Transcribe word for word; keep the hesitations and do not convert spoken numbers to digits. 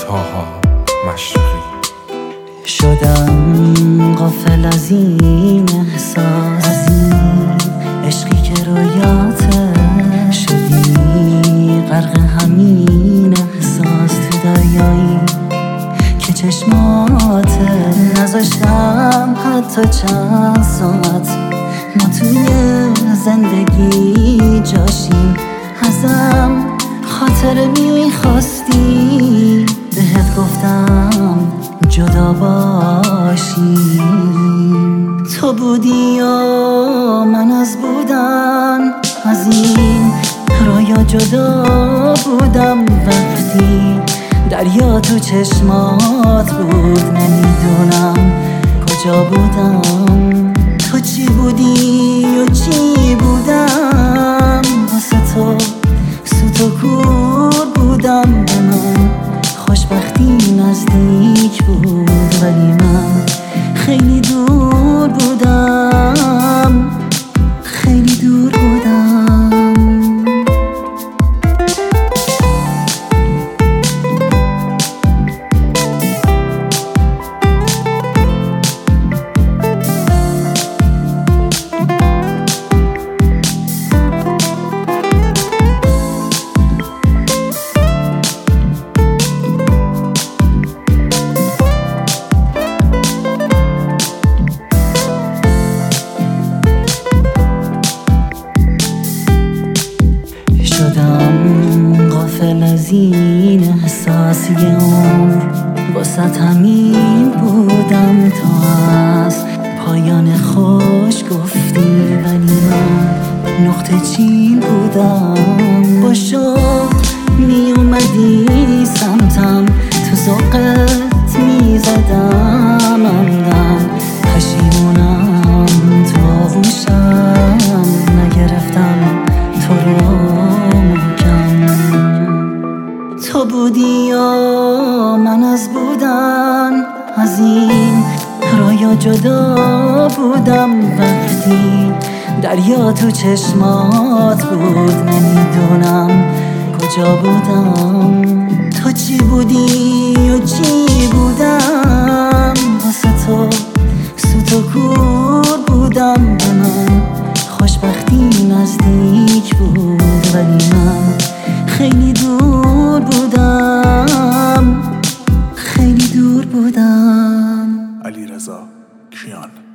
تاها مشرقی. شدم غافل از این احساس، از این عشقی که رویاته، شدی غرق همین احساس تو دریایی که چشماته. نذاشتم حتی چند ساعت ما توی زندگی جاشیم، ازم خاطره میخواستی، بهت گفتم جدا باشیم. تو بودی و من از بودن، از این رویا جدا بودم. وقتی دریا تو چشمات بود نمیدونم کجا بودم. تو چی بودی و چی بودم، واسه تو سوت و کور بودم. به من خوشبختی نزدیک بود ولی من خیلی دور بودم، خیلی دور بودم. شدم غافل از این احساس، یه عمر واسه همین بودم. تو از پایان خوش گفتی ولی من نقطه چین بودم. با شوق می اومدی سمتم، تو ذوقت می زدم عمدن. پشیمونم تو آغوشم نگرفتم تو رو. تو بودی و من از بودن، از این رویا جدا بودم. وقتی دریا تو چشمات بود نمیدونم کجا بودم. تو چی بودی و چی بودم، واسه تو سوت و کور بودم. به من خوشبختی نزدیک بود ولی من خیلی دور بودم، خیلی دور بودم. علیرضا کیان.